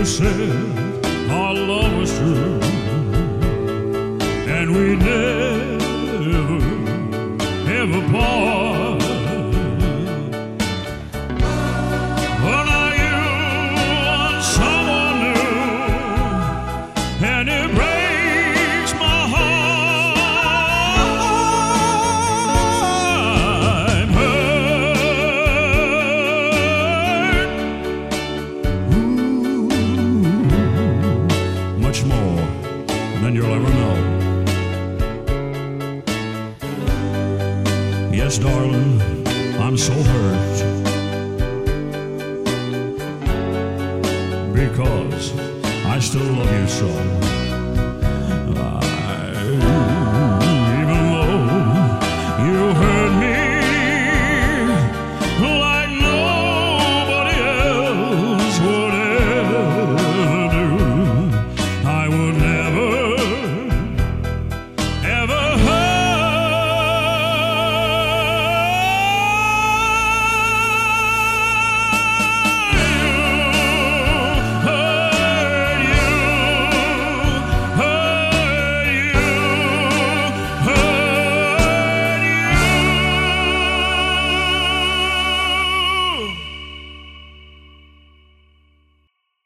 you said our love was true, and we never, ever part. Well, now you want someone new, and it breaks my heart. I'm hurt. Ooh, much more than you'll ever know. Yes, darling, I'm so hurt.